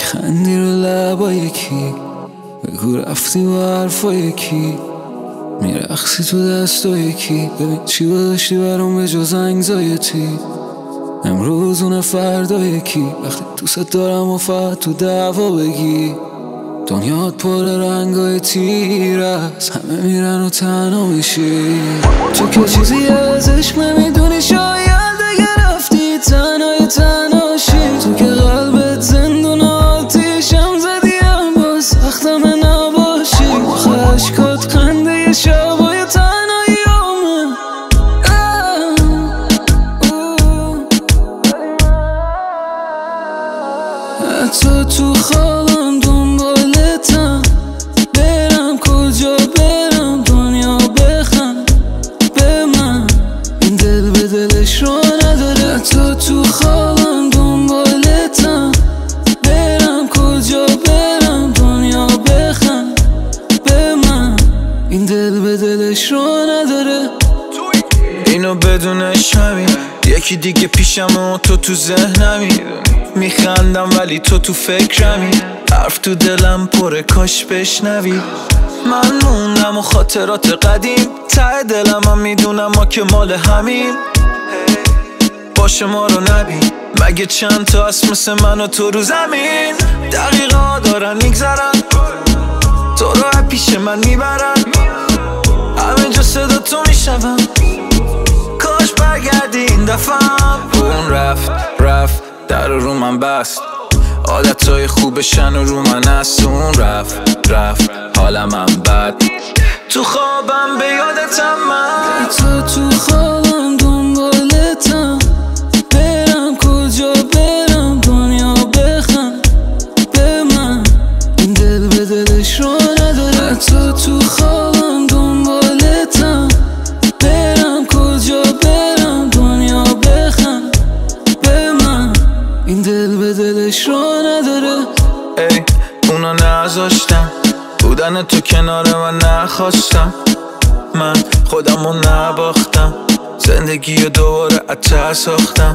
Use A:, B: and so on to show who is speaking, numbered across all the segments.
A: میخندی رو لبای کی، بگو رفتی و حرفای کی، میرقصی تو دستای کی، ببین چی داشتی برام به جز انگزایتی. امروز اون فردای کی، وقتی دوست دارم و فقط تو دعوا بگی. دنیات پر رنگای تیر است، همه میرن و تنها میشی. تو که چیزی از عشق نمیدونی، شاید دیگه رفتی تنهاشی. تو که قلبت زندون آتیشم زدیم، با سختم نباشی. اشکات خنده شبای تنهاییامه. حتی تو خوابم دنبالتم، برم کجا برم دنیا بخند به من، این دل به دلش رو نداره. حتی تو خوابم دنبالتم، برم کجا برم دنیا بخند به من، این دل به دلش رو نداره.
B: اینو بدونش همین، یکی دیگه پیشم و تو ذهنمی. میخندم ولی تو فکرمی، حرف تو دلم پره کاش بشنوی. من موندم و خاطرات قدیم، ته دلم هم میدونم ما که مال همین. باشه ما رو نبین، مگه چند تا هست مثل من و تو رو زمین. دقیقا دارن میگذرن، تو رو پیش من میبرن، همه جا صدا تو میشنوم. کاش برگردی این دفعم. اون رفت در رو من بست، عادتهای خوبشن و رو من هست. اون رفت حالم هم بد، تو خوابم به یادتم من.
A: تو خوابم دنبالتم، برم کجا برم دنیا بخند به من، این دل به دلش رو نداره. تو خوابم دنبالتم، برم کجا برم دنیا بخند به من، این دل به دلش رو نداره.
B: ای اونا نذاشتم، بودن تو کنار من نخواستم. من خودمو نباختم، زندگی رو دوباره اتر ساختم.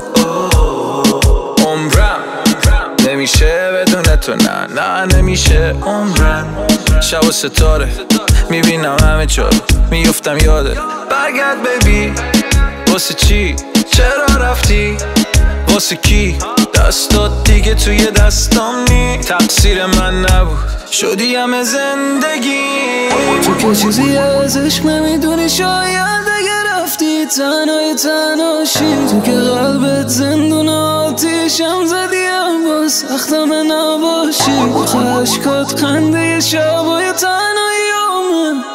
B: عمرم نمیشه بدون تو، نه نمیشه عمرم. شب و ستاره میبینم همه جا، میفتم یاده. برگرد بیبی، واسه چی؟ چرا رفتی؟ واسه کی؟ دستات دیگه توی دستام نی. تقصیر من نبود، شدی همه زندگی.
A: تو که چیزی از عشق نمیدونی، شاید دیگه رفتی تنهاشی. تو که قلبت زندون آتیشم زدیم، با سختم نباشی. اشکات خنده شبای تنهاییامه.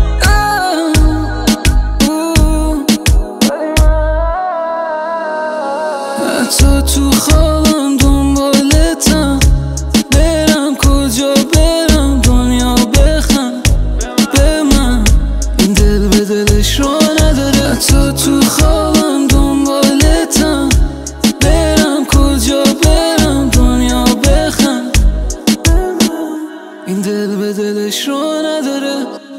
A: حتی تو خوابم دنبالتم، برم کجا برم دنیا بخند به من، این دل به دلش رو نداره. حتی تو خوابم دنبالتم، برم کجا برم دنیا بخند به من، این دل به دلش رو نداره.